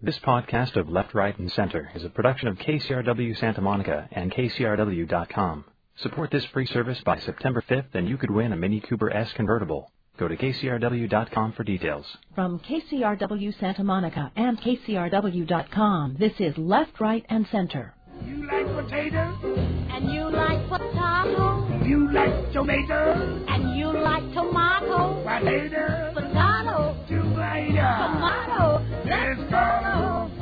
This podcast of Left, Right, and Center is a production of KCRW Santa Monica and KCRW.com. Support this free service by September 5th and you could win a Mini Cooper S convertible. Go to KCRW.com for details. From KCRW Santa Monica and KCRW.com, this is Left, Right, and Center. You like potatoes? And you like potato? You like tomatoes? And you like tomato? Potatoes? Potato? Tomato? Tomato? Let's go!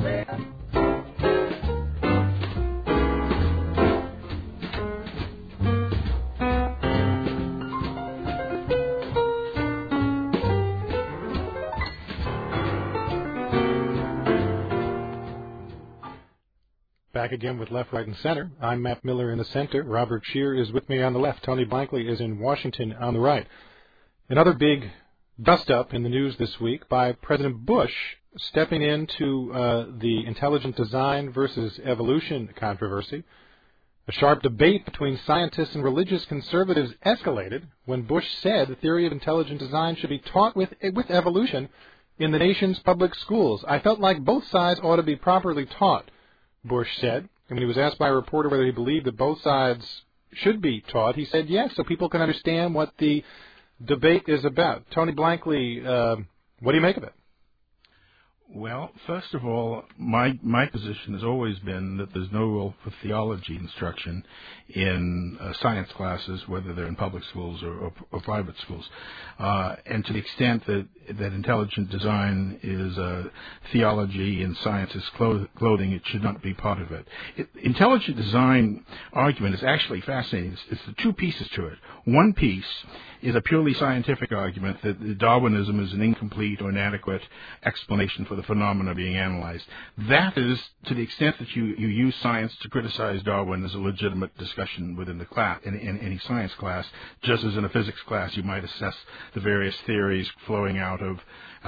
Back again with Left, Right, and Center. I'm Matt Miller in the center. Robert Scheer is with me on the left. Tony Blankley is in Washington on the right. Another big dust-up in the news this week by President Bush stepping into the intelligent design versus evolution controversy. A sharp debate between scientists and religious conservatives escalated when Bush said the theory of intelligent design should be taught with evolution in the nation's public schools. I felt like both sides ought to be properly taught, Bush said. And when he was asked by a reporter whether he believed that both sides should be taught, he said yes, so people can understand what the debate is about. Tony Blankley, what do you make of it? Well, first of all, my position has always been that there's no role for theology instruction in science classes, whether they're in public schools or private schools. And to the extent that intelligent design is theology and science is clothing, it should not be part of it. Intelligent design argument is actually fascinating. It's the two pieces to it. One piece is a purely scientific argument that Darwinism is an incomplete or inadequate explanation for the phenomena being analyzed. That is, to the extent that you use science to criticize Darwin, as a legitimate discussion within the class, in any science class, just as in a physics class you might assess the various theories flowing out of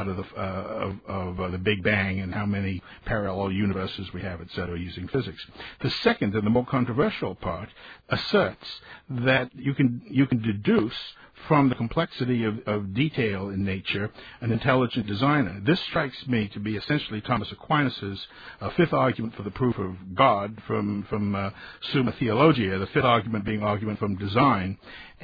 the Big Bang and how many parallel universes we have, etc., using physics. The second and the more controversial part asserts that you can deduce from the complexity of detail in nature an intelligent designer. This strikes me to be essentially Thomas Aquinas' fifth argument for the proof of God from Summa Theologia, the fifth argument being argument from design.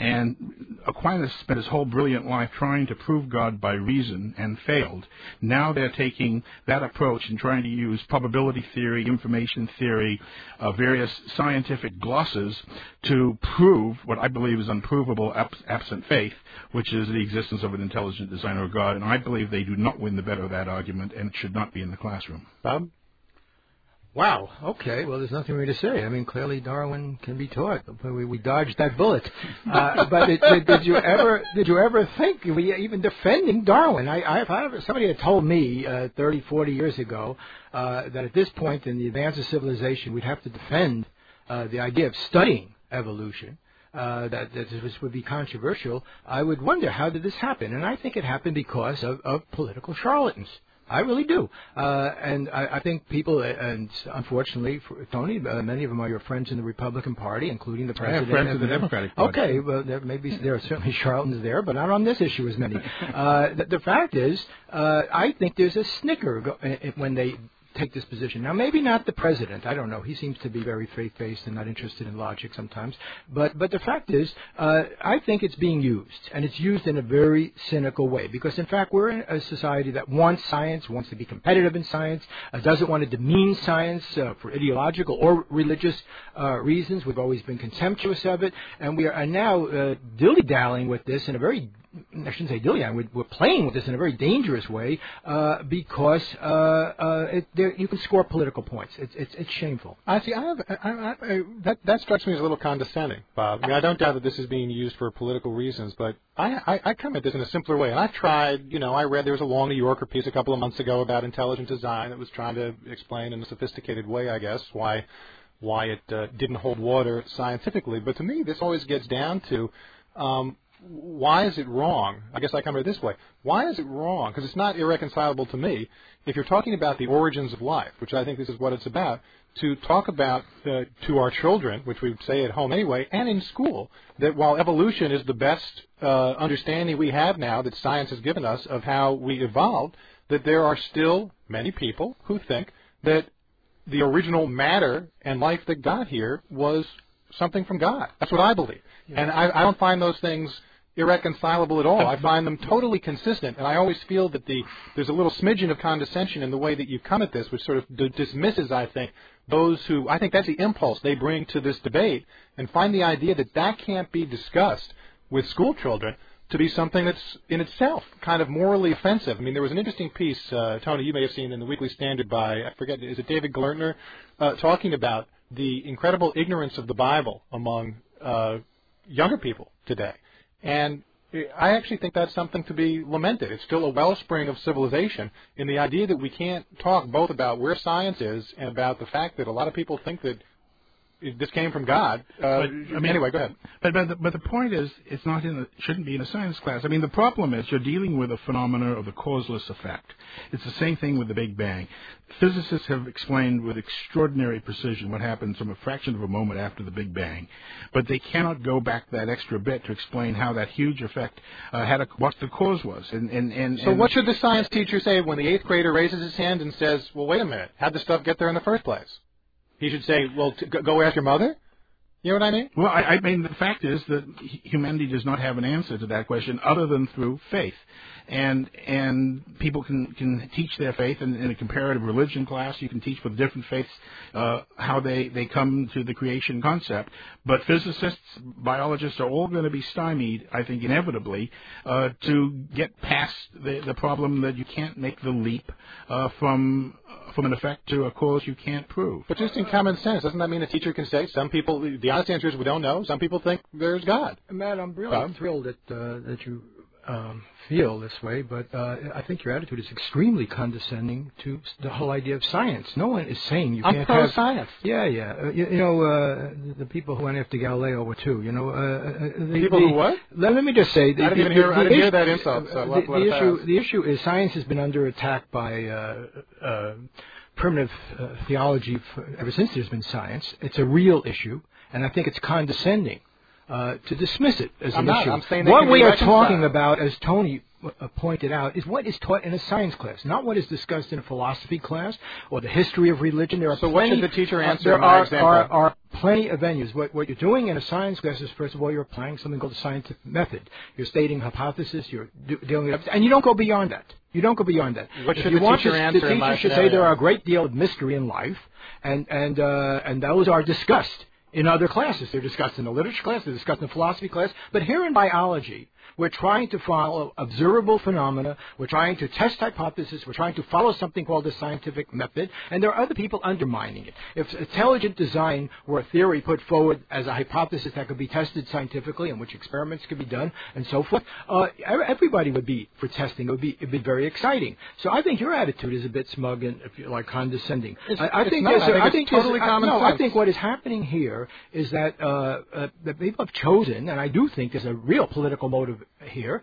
And Aquinas spent his whole brilliant life trying to prove God by reason and failed. Now they're taking that approach and trying to use probability theory, information theory, various scientific glosses to prove what I believe is unprovable absent faith, which is the existence of an intelligent designer or God. And I believe they do not win the better of that argument, and it should not be in the classroom. Bob? Wow. Okay. Well, there's nothing really to say. I mean, clearly Darwin can be taught. We dodged that bullet. But did you ever think, even defending Darwin? Somebody had told me 30, 40 years ago that at this point in the advance of civilization, we'd have to defend the idea of studying evolution. That this would be controversial. I would wonder, how did this happen? And I think it happened because of political charlatans. I really do. And I think people, and unfortunately, Tony, many of them are your friends in the Republican Party, including the president. I have friends in the Democratic Party. Okay, well, there are certainly charlatans there, but not on this issue as many. The fact is, I think there's a snicker when they take this position. Now, maybe not the president. I don't know. He seems to be very faith-based and not interested in logic sometimes. But the fact is, I think it's being used, and it's used in a very cynical way. Because, in fact, we're in a society that wants science, wants to be competitive in science, doesn't want to demean science for ideological or religious reasons. We've always been contemptuous of it. And we are now dilly-dallying with this in a very, I shouldn't say dilly-dallying, we're playing with this in a very dangerous way because you can score political points. It's shameful. I see. That strikes me as a little condescending, Bob. I mean, I don't doubt that this is being used for political reasons, but I come at this in a simpler way. And I tried. I read there was a long New Yorker piece a couple of months ago about intelligent design that was trying to explain in a sophisticated way, I guess, why it didn't hold water scientifically. But to me, this always gets down to why is it wrong? I guess I come at it this way. Why is it wrong? Because it's not irreconcilable to me. If you're talking about the origins of life, which I think this is what it's about, to talk about to our children, which we say at home anyway, and in school, that while evolution is the best understanding we have now that science has given us of how we evolved, that there are still many people who think that the original matter and life that got here was something from God. That's what I believe. Yeah. And I don't find those things irreconcilable at all. I find them totally consistent, and I always feel that there's a little smidgen of condescension in the way that you come at this, which sort of dismisses, I think, those who, I think that's the impulse they bring to this debate, and find the idea that that can't be discussed with school children to be something that's in itself kind of morally offensive. I mean, there was an interesting piece, Tony, you may have seen in the Weekly Standard by, I forget, is it David Glertner, talking about the incredible ignorance of the Bible among younger people today. And I actually think that's something to be lamented. It's still a wellspring of civilization in the idea that we can't talk both about where science is and about the fact that a lot of people think that this came from God. Anyway, go ahead. But the point is, it's not shouldn't be in a science class. I mean, the problem is you're dealing with a phenomena of the causeless effect. It's the same thing with the Big Bang. Physicists have explained with extraordinary precision what happens from a fraction of a moment after the Big Bang, but they cannot go back that extra bit to explain how that huge effect what the cause was. So what should the science teacher say when the 8th grader raises his hand and says, "Well, wait a minute, how'd the stuff get there in the first place?" He should say, well, go ask your mother? You know what I mean? Well, I mean, the fact is that humanity does not have an answer to that question other than through faith. And people can teach their faith in a comparative religion class. You can teach with different faiths how they come to the creation concept. But physicists, biologists are all going to be stymied, I think, inevitably, to get past the problem that you can't make the leap from an effect to a cause you can't prove. But just in common sense, doesn't that mean a teacher can say, some people, the honest answer is we don't know, some people think there's God? Matt, I'm really thrilled that you feel this way, but I think your attitude is extremely condescending to the whole idea of science. No one is saying you can't have... I'm pro-science. Yeah. The people who went after Galileo were too. People who what? Let me just say... I didn't hear that insult. So the issue is science has been under attack by... primitive theology ever since there's been science. It's a real issue, and I think it's condescending to dismiss it as an issue. I'm saying what we are talking about, as Tony pointed out, is what is taught in a science class, not what is discussed in a philosophy class or the history of religion. There are so what should the teacher answer? There are plenty of venues. What you're doing in a science class is, first of all, you're applying something called the scientific method. You're stating hypothesis. You're dealing with, and you don't go beyond that. You don't go beyond that. What should the teacher answer? The teacher should say there are a great deal of mystery in life, and those are discussed in other classes. They're discussed in the literature class, they're discussed in the philosophy class. But here in biology, we're trying to follow observable phenomena. We're trying to test hypotheses. We're trying to follow something called the scientific method. And there are other people undermining it. If intelligent design were a theory put forward as a hypothesis that could be tested scientifically, in which experiments could be done, and so forth, everybody would be for testing. It'd be very exciting. So I think your attitude is a bit smug and, if you like, condescending. I think it's totally common sense. I think what is happening here is that people have chosen, and I do think there's a real political motive here,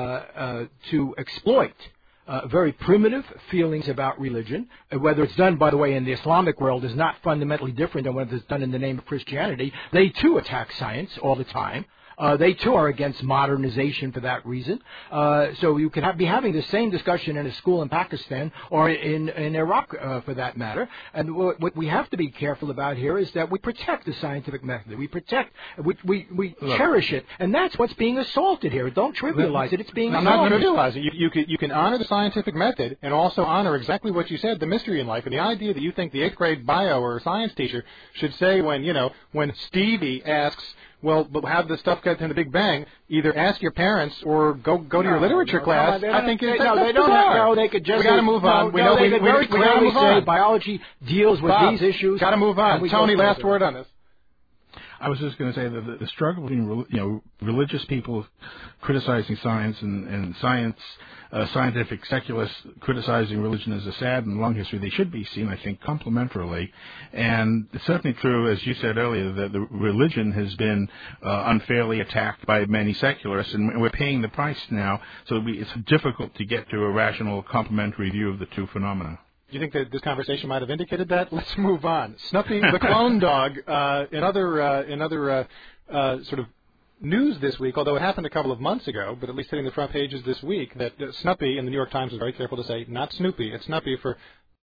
to exploit very primitive feelings about religion. Whether it's done, by the way, in the Islamic world is not fundamentally different than whether it's done in the name of Christianity. They, too, attack science all the time. They, too, are against modernization for that reason. So you could be having the same discussion in a school in Pakistan or in Iraq, for that matter. And what we have to be careful about here is that we protect the scientific method. We cherish it. And that's what's being assaulted here. Don't trivialize it. It's being assaulted. I'm not trivializing it. You can honor the scientific method and also honor exactly what you said, the mystery in life. And the idea that you think the 8th grade bio or science teacher should say when Stevie asks, well, but how did the stuff get in the Big Bang? Either ask your parents or go to your literature class. I think they don't. They could just. We got to move on. We very clearly say biology deals with these issues. Got to move on. Tony, last word on this. I was just going to say that the struggle between religious people criticizing science and scientific secularists criticizing religion as a sad and long history. They should be seen, I think, complementarily. And it's certainly true, as you said earlier, that the religion has been unfairly attacked by many secularists, and we're paying the price now. So it's difficult to get to a rational, complementary view of the two phenomena. Do you think that this conversation might have indicated that? Let's move on. Snuffy the clone dog, another sort of news this week, although it happened a couple of months ago, but at least hitting the front pages this week, that Snuppy, and the New York Times was very careful to say, not Snoopy, it's Snuppy for